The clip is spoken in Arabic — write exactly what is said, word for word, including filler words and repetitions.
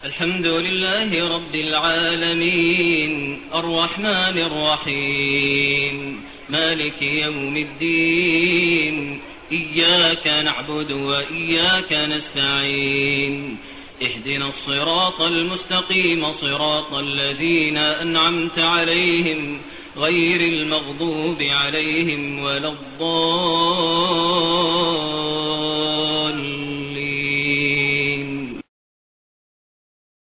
الحمد لله رب العالمين الرحمن الرحيم مالك يوم الدين إياك نعبد وإياك نستعين اهدنا الصراط المستقيم صراط الذين أنعمت عليهم غير المغضوب عليهم ولا الضالين